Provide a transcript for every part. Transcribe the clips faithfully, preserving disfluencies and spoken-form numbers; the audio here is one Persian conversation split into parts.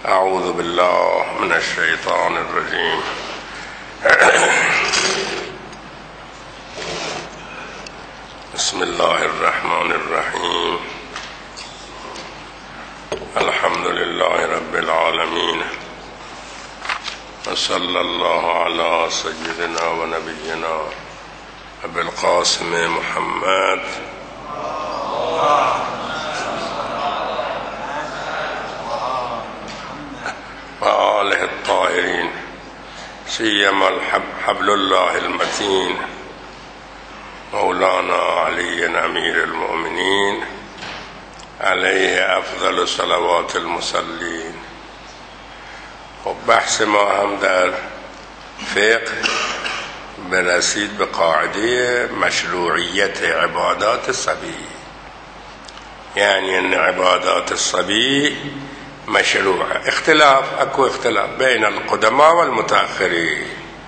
اعوذ بالله من الشیطان الرجیم. بسم الله الرحمن الرحیم. الحمد لله رب العالمین و صلی الله علی سیدنا و نبینا ابی القاسم محمد و آله الطاهرین سیما حبل الله المتین مولانا علی امیر المؤمنین علیه افضل صلوات المصلین. خب بحث ما هم در فقه برسید به قاعده مشروعیت عبادات الصبی، یعنی ان عبادات الصبی مشروع. اختلاف اكو اختلاف بين القدماء والمتأخرين.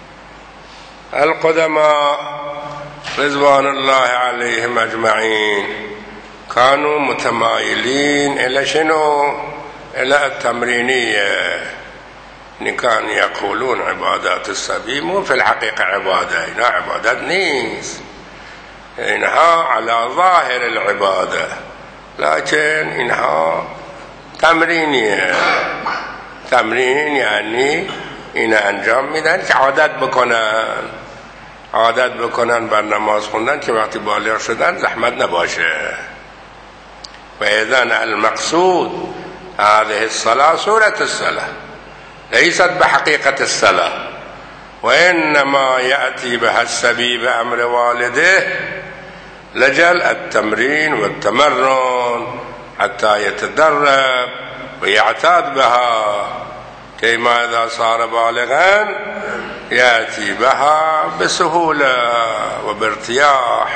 القدماء رضوان الله عليهم اجمعين كانوا متمايلين الى شنو؟ الى التمرينية. كانوا يقولون عبادات الصبي مو في الحقيقة عبادة، إنها عبادات نيس، إنها على ظاهر العبادة لكن إنها تمرینیه. تمرین یعنی این انجام میدن که عادت بکنن عادت بکنن بر نماز خوندن که وقتی بالغ شدن زحمت نباشه. و اذن المقصود هذه الصلاة سورة الصلاة ليست بحقيقة الصلاة، وإنما يأتي بها الصبي بأمر والده لجل التمرين والتمرن حتى يتدرب ويعتاد بها، كما إذا صار بالغا يأتي بها بسهولة وبارتياح.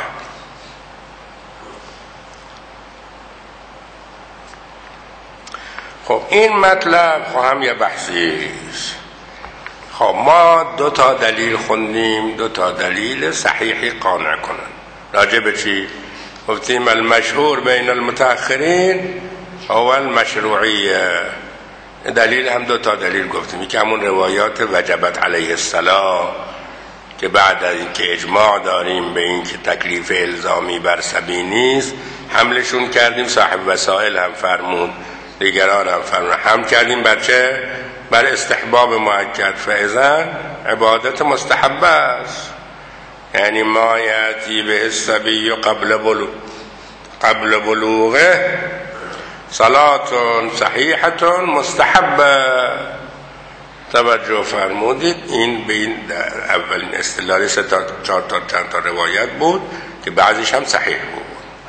خب این مطلب خواهم یه بحثی است. خب ما دو تا دلیل خوندیم، دو تا دلیل صحیحی قانع کنن. راجع به چی؟ گفتیم المشهور بین المتأخرین هو المشروعیه. دلیل هم دو تا دلیل گفتیم. یکی همون روایات وجبت علیه الصلاة که بعد از اینکه اجماع داریم به این که تکلیف الزامی بر صبی نیست حملشون کردیم. صاحب وسائل هم فرمود، دیگران هم فرمود، هم کردیم بر چه؟ بر استحباب مؤکد. فاذا عبادت مستحبه است، یعنی ما یاتی به الصبی قبل بلوغ قبل بلوغه صلاة صحیحة مستحبه. توجه فرمودید. این به این اولین استدلال سه تا چهار تا چند تا روایت بود که بعضیش هم صحیح بود.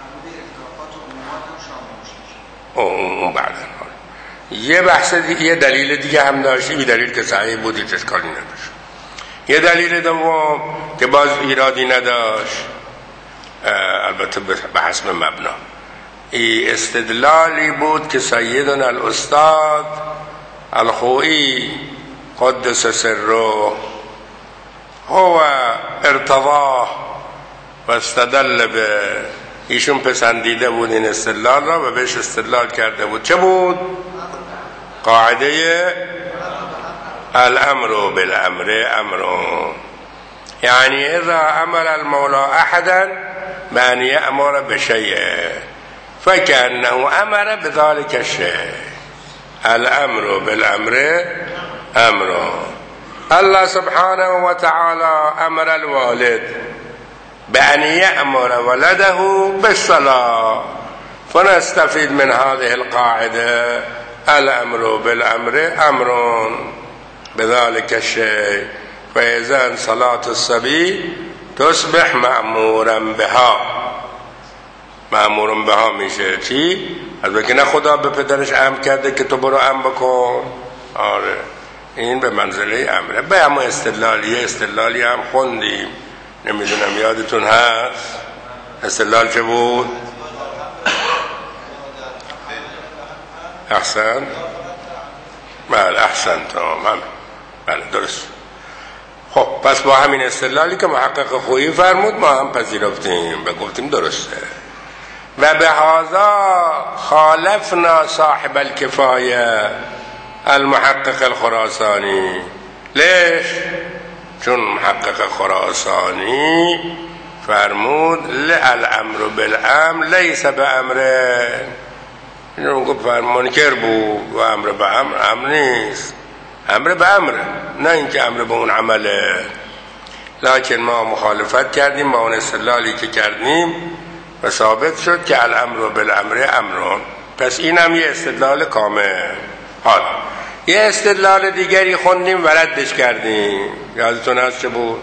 اون بعدا یه بحث دیگه، یه دلیل دیگه هم داشتی، بی دلیل که صحیح بود هیچ اشکالی نداشت. یه دلیل دوم که باز ایرادی نداشت، البته به حسب مبنا، ای استدلالی بود که سیدنا الاستاد الخوئی قدس سره هو ارتضاه و استدل به، ایشون پسندیده بود این استدلال را و بهش استدلال کرده بود. چه بود؟ قاعده الامر بالامر امر، یعنی اذا امر المولى احدا بان یامر بشیء فكأنه امر بذلك الشيء. الامر بالامر امر. الله سبحانه وتعالى امر الوالد بان یامر ولده بالصلاة، فنستفيد من هذه القاعده الامر بالامر امر بذلك الشيء. فإذا صلاة الصبي تصبح مأمورا بها. مأمورا بها میشه چی؟ از وقتی نه خدا به پدرش امر کرده که تو برو امر بکن. آره این به منزله امره. به همه استدلالی استدلالی هم خوندیم، نمیدونم یادتون هست استدلال چه بود؟ احسن بله احسن تمام بله درست. خب پس با همین استدلالی که محقق خویی فرمود ما هم پذیرفتیم و گفتیم درسته. و به هذا خالفنا صاحب الکفایه المحقق الخراسانی. ليش؟ چون محقق خراسانی فرمود الامر بالامر لیس بامره، منکر بود و امر به امر امر نیست، امر به امر، نه اینکه امر به اون عمله. لکن ما مخالفت کردیم با اون استدلالی که کردیم و ثابت شد که الامر بالامر امرون. پس اینم یه استدلال کامل. حال یه استدلال دیگری خوندیم و ردش کردیم، یادتون هست چه بود؟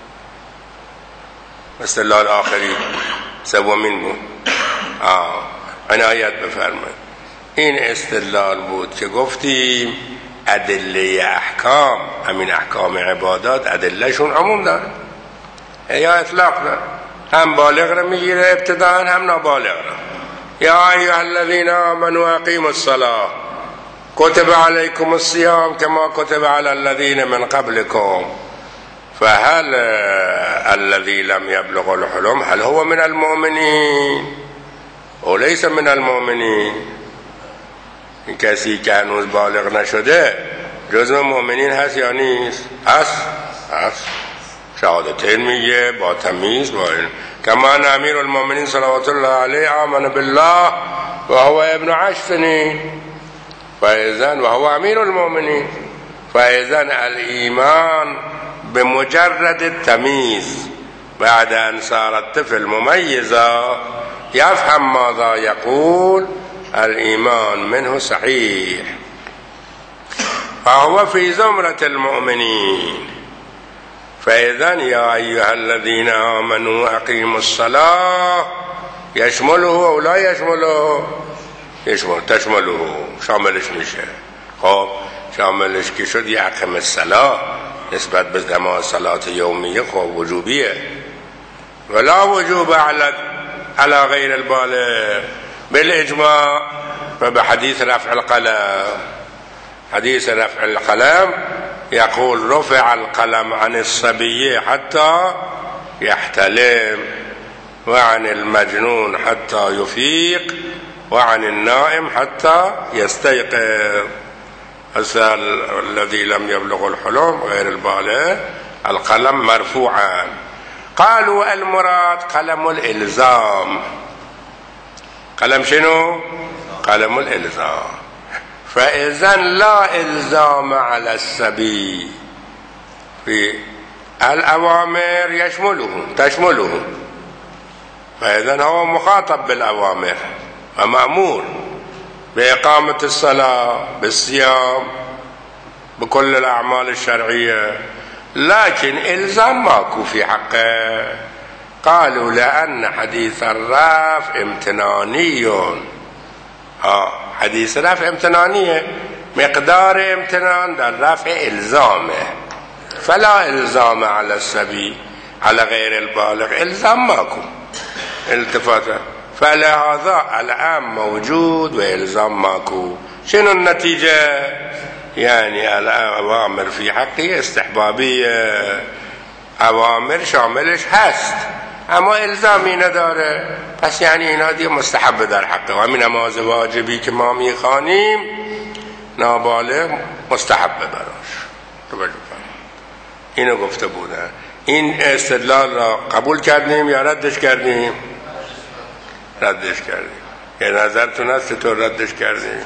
استدلال آخری سومین بود. آه عنایت بفرمایید. این استدلال بود که گفتیم ادله احکام، همین احکام عبادات ادلهشون عموم داره یا اطلاق داره، هم بالغ را میگیره ابتداء هم نابالغ را. یا ایها الذین آمنوا اقیموا الصلاة کتب علیکم الصیام کما کتب علی الذین من قبلکم فهل الذی لم یبلغ الحلم هل هو من المؤمنین او لیس من المؤمنین؟ این کسی که هنوز بالغ نشده جزو مؤمنین هست یا نیست؟ هست هست. شهادتین میگه با تمیز، با این کما امیر المؤمنین صلوات الله علیه آمن بالله و هو ابن عشر سنین فاذن و هو امیر المؤمنین فاذن الایمان بمجرد التمیز بعد ان صار الطفل مميزا يفهم ماذا يقول الإيمان منه صحيح فهو في زمرة المؤمنين. فإذن يا أيها الذين آمنوا أقيموا الصلاة يشمله أو لا يشمله؟ يشمل تشمله، شاملش میشه. خب شاملش که شد یقم الصلاة نسبت به زمان صلاة یومیه خب وجوبیه، ولا وجوب على على غير البالغ بالاجماع. فبحديث رفع القلم، حديث رفع القلم يقول رفع القلم عن الصبي حتى يحتلم وعن المجنون حتى يفيق وعن النائم حتى يستيقظ. الذي لم يبلغ الحلم غير البالغ القلم مرفوعا. قالوا المراد قلم الالزام. قلم شنو؟ قلم الالزام. فاذا لا الزام على الصبي في الاوامر يشمله تشمله، فاذا هو مخاطب بالاوامر ومأمور بإقامة الصلاة بالصيام بكل الأعمال الشرعية، لكن إلزام ماكو في حقه. قالوا لأن حديث الرفع امتناني. آه حديث رفع امتنانية، مقدار امتنان در رفع إلزامه، فلا إلزام على الصبي على غير البالغ، إلزام ماكو التفاته. فلهذا الآن موجود وإلزام ماكو. شنو النتيجة؟ يعني الأوامر في حقه استحبابية، أوامر شاملش هست اما الزامی نداره، پس یعنی اینا دیگه مستحب در حقه. و همین نماز واجبی که ما میخوانیم نابالغ مستحب براش. اینو گفته بودن. این استدلال را قبول کردیم یا ردش کردیم؟ ردش کردیم. یه نظرتون هست چطور ردش کردیم؟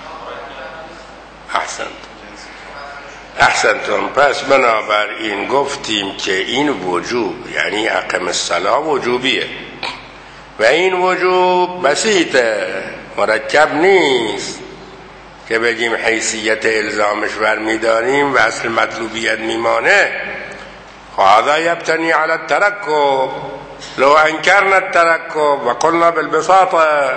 احسنت احسنتون. پس بنابراین گفتیم که این وجوب یعنی اقم الصلاة وجوبیه و این وجوب بسیطه، مرکب نیست که بگیم حیثیت الزامش برمیداریم و اصل مطلوبیت میمانه. هذا یبتنی علی الترکب، لو انکرنا الترکب و قلنا بالبساطه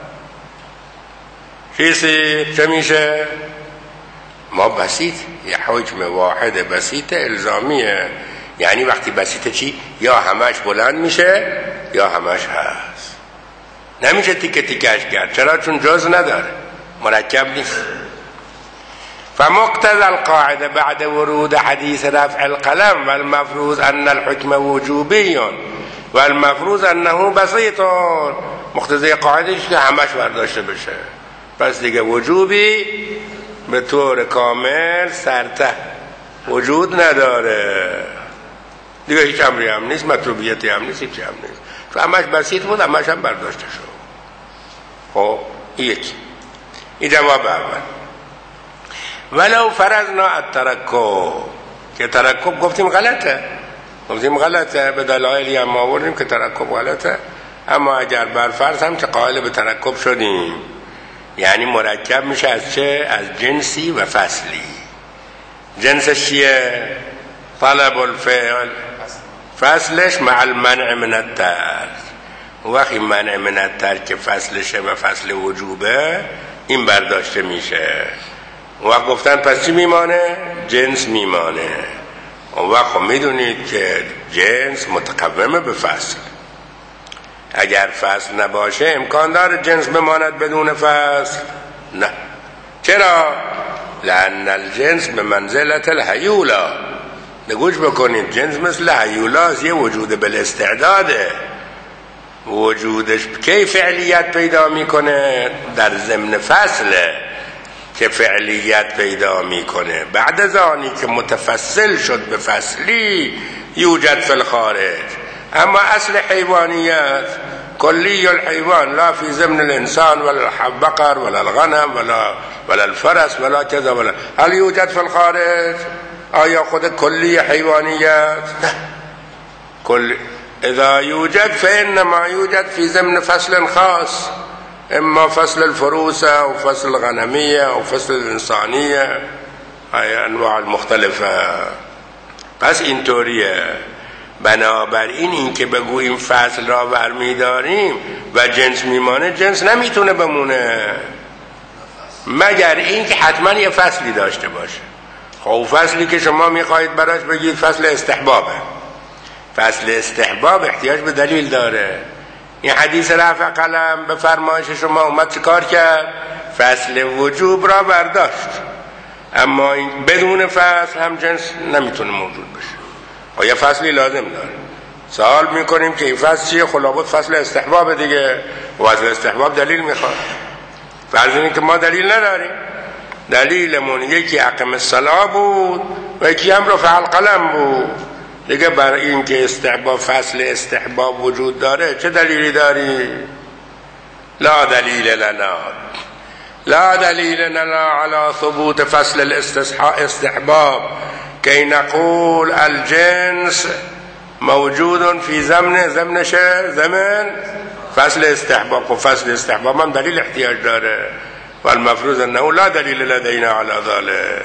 چیزی چه میشه؟ ما بسیط یه حکم واحد بسیط الزامیه. یعنی وقتی بسیطه چی؟ یا همش بلند میشه یا همش هست، نمیشه تیکه تیکش کرد. چرا؟ چون جز نداره، مرکب نیست. فمقتضى القاعده بعد ورود حديث رفع القلم والمفروض ان الحكم وجوبي والمفروض انه بسيط، مقتضی قاعدهش که همش برداشته بشه، پس دیگه وجوبی به طور کامل سرته وجود نداره دیگه، هیچ امری هم نیست، مطلوبیتی هم نیست، هیچی هم نیست، تو همش بسیط بود، همش هم برداشته شد. خب یکی این جواب اول. ولو فرضنا الترکب، که ترکب گفتیم غلطه، گفتیم غلطه، به دلایلی هم آوردیم که ترکب غلطه، اما اگر بر فرض هم که قائل به ترکب شدیم، یعنی مرکب میشه از چه؟ از جنسی و فصلی. جنسش چیه؟ طلب الفعل، فصلش مع المنع من الترک. وقتی منع من الترک که فصلشه و فصل وجوبه، این برداشته میشه. وقت گفتن پس چی میمانه؟ جنس میمانه. اون وقت خب میدونید که جنس متقومه به فصل. اگر فصل نباشه امکان داره جنس بماند بدون فصل؟ نه. چرا؟ لأن الجنس به منزلت الهیولا. نگوش بکنید، جنس مثل هیولاست، یه وجود بالاستعداده. وجودش کی فعلیت پیدا میکنه؟ در ضمن فصله که فعلیت پیدا میکنه. بعد از آنی که متفصل شد به فصلی یوجد فی الخارج. اما اصل حیوانیت کلی الحیوان لا فی ضمن الانسان ولا البقر ولا الغنم ولا ولا الفرس ولا كذا ولا، هل یوجد فی الخارج؟ آیا خود کلی حیوانیت؟ نه. کل اذا یوجد فانما یوجد فی ضمن فصل خاص، اما فصل الفروسه او فصل الغنمیه او فصل الانسانیه، های انواع المختلفه. پس اینطوریه. بنابراین این که بگوییم فصل را برمیداریم و جنس میمانه، جنس نمیتونه بمونه مگر این که حتما یه فصلی داشته باشه. خب فصلی که شما میخواهید براش بگید فصل استحبابه، فصل استحباب احتیاج به دلیل داره. این حدیث رفع قلم به فرمایش شما اومد چه کار کرد؟ فصل وجوب را برداشت. اما این بدون فصل هم جنس نمیتونه موجود بشه، یه فصلی لازم داره. سوال میکنیم که این فصل چیه؟ خلابت فصل استحباب دیگه، و فصل استحباب دلیل میخواد. فرض اینه که ما دلیل نداریم، دلیلمون یکی اقم الصلاة بود و یکی هم رفع القلم بود دیگه. برای این که استحباب فصل استحباب وجود داره چه دلیلی داری؟ لا دلیل لنا، لا دلیل لنا على ثبوت فصل الاستحباب که نقول الجنس موجود فی ضمن ضمنش ضمن فصل استحباب. و فصل استحباب هم دلیل احتیاج داره، والمفروض انه لا دلیل لدینا علی ذلك.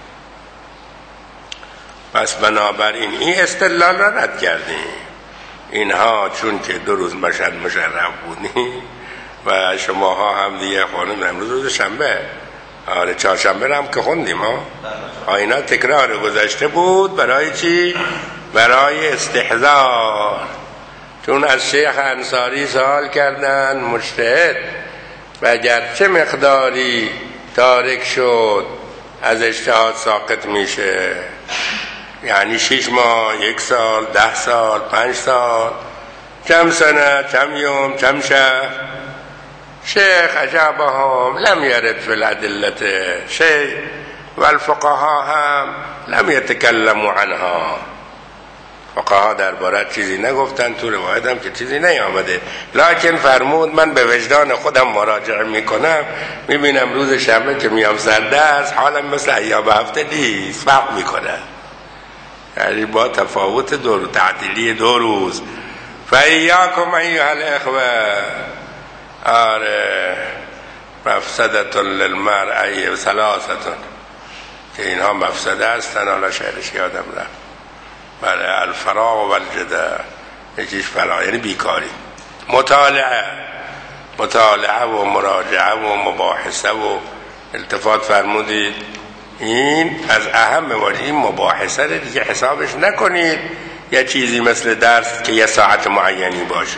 پس بنابراین این استدلال را رد کردیم. اینها چون که دو روز مشهد مشرف بودیم و شماها هم دیگه خواندیم، امروز روز شنبه، آره چهارشنبه هم که خوندیم ها، اینا تکرار گذشته بود. برای چی؟ برای استحضار. چون از شیخ انصاری سوال کردن مجتهد و اگرچه مقداری تارک شد از اجتهاد ساقط میشه، یعنی شش ماه، یک سال، ده سال، پنج سال، چم سنه، چم یوم، چم شهر. شیخ اجابهم لم يرد في الادله شيء والفقهاء هم لم يتكلموا عنها. فقها درباره چیزی نگفتن، تو روایت هم که چیزی نیامده، لکن فرمود من به وجدان خودم مراجعه میکنم، میبینم روز شنبه که میام سر درس حالم مثل ایام هفته نیست، فرق میکنه. یعنی با تفاوت دو تعطیلی دو روز. فایاکم ایها الاخوه، آره مفسدت للمرء ثلاثه، که اینها مفسده هستن. حالا شعرش یادم رفت. بله، الفراغ و الجدل. یکیش فراغ یعنی بیکاری، مطالعه مطالعه و مراجعه و مباحثه و التفات فرمودید. این از اهم موارد. این مباحثه رو دیگه حسابش نکنید یه چیزی مثل درس که یه ساعت معینی باشه.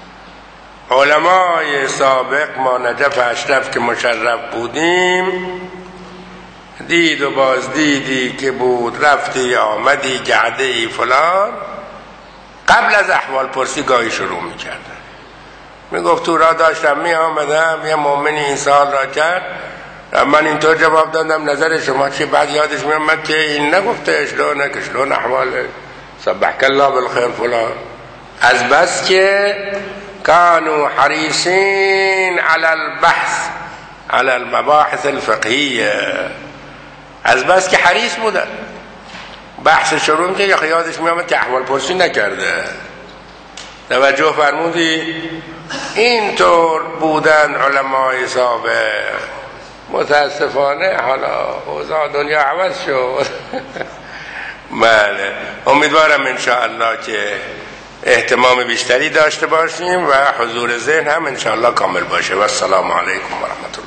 علمای سابق ما نجف اشرف که مشرف بودیم، دید و باز دیدی که بود، رفتی آمدی گعده ای فلان، قبل از احوال پرسی گاهی شروع میکردن. میگفت تو را داشتم می آمدم، یه مومنی این سال را کرد، من اینطور جواب دادم نظر شما چی؟ بعد یادش میامد که این نگفته اشلونه که اشلون احواله سبحک الله بالخیر فلان. از بس که كانوا حريصين على البحث على المباحث الفقهیه، از بس که حریص بودن بحث شروع که یا یادش میامد که احوال پرسی نکرده. توجه فرمودی؟ اینطور بودن علمای سابق. متاسفانه حالا اوضاع دنیا عوض شد. بله، امیدوارم انشاءالله که اهتمام بیشتری داشته باشیم و حضور ذهن هم انشاءالله کامل باشه. و السلام علیکم و رحمت الله.